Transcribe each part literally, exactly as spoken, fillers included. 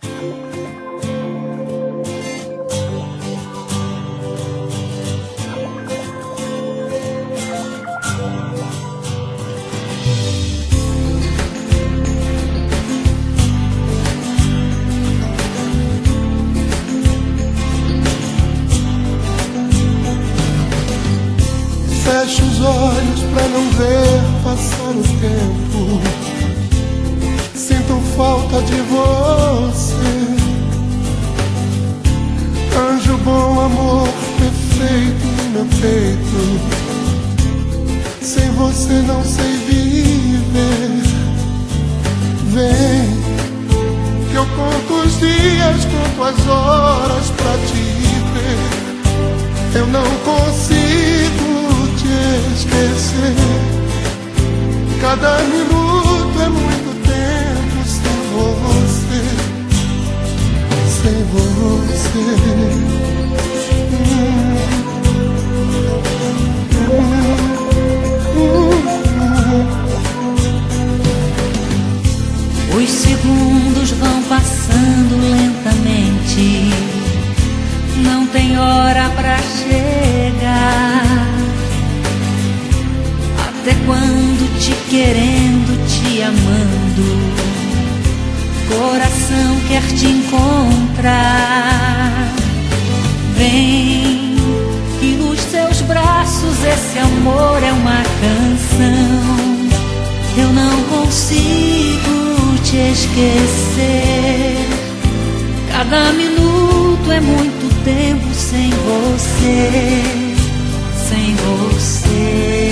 Fecho os olhos pra não ver passar o tempo. Sinto falta de você. Anjo bom, amor perfeito no meu peito. Sem você não sei viver. Vem, que eu conto os dias, conto as horas pra te ver. Eu não consigo te esquecer. Cada minuto é muito tempo sem você. Sem você. hum. Hum. Os segundos vão passando lentamente, não tem hora pra chegar. Até quando te querendo, te amando, coração quer te encontrar. Vem, que nos seus braços esse amor é uma canção. Eu não consigo te esquecer. Cada minuto é muito tempo sem você, sem você.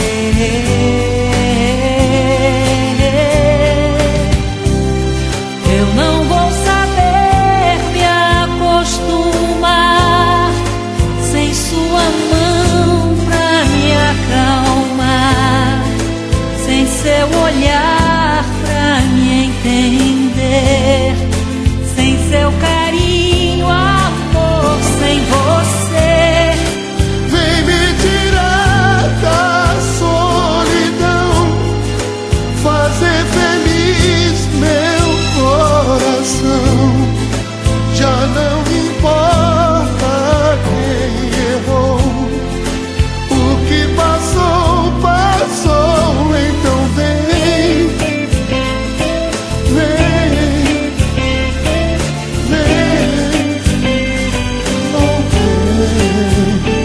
Eu não vou saber me acostumar sem sua mão pra me acalmar, sem seu olhar pra me entender, sem seu carinho, amor, sem você. Vem me tirar da solidão, fazer feliz meu coração. Já não importa quem errou, o que passou, passou. Então vem, vem, vem, oh vem.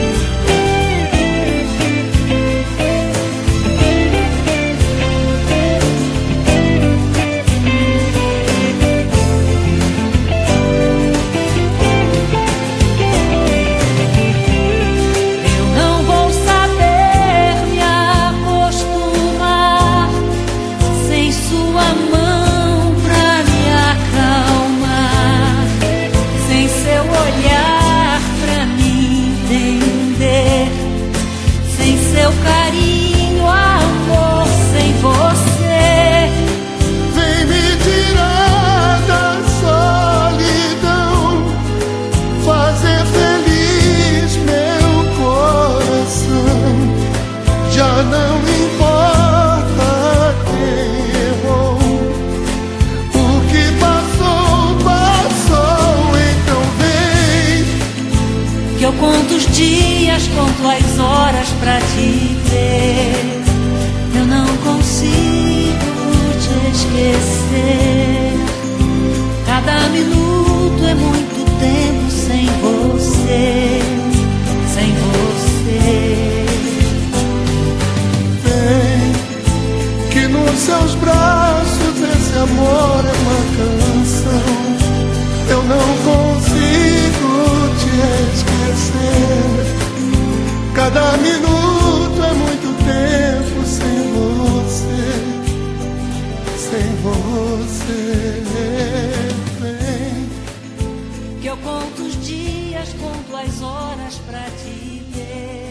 Eu não vou saber me acostumar sem sua mão pra me acalmar, sem seu olhar pra me entender, sem seu carinho, amor, sem você. Vem me tirar da solidão, fazer feliz meu coração. Já não importa quem errou, o que passou, passou. Então vem, Que eu conto os dias, conto as horas pra te ver. Eu não consigo te esquecer. Cada minuto é muito tempo sem você, sem você. vem, que nos seus braços esse amor é uma canção. Eu não consigo te esquecer. Cada minuto é muito tempo sem você, sem você. Vem, Que eu conto os dias, conto as horas pra te ver.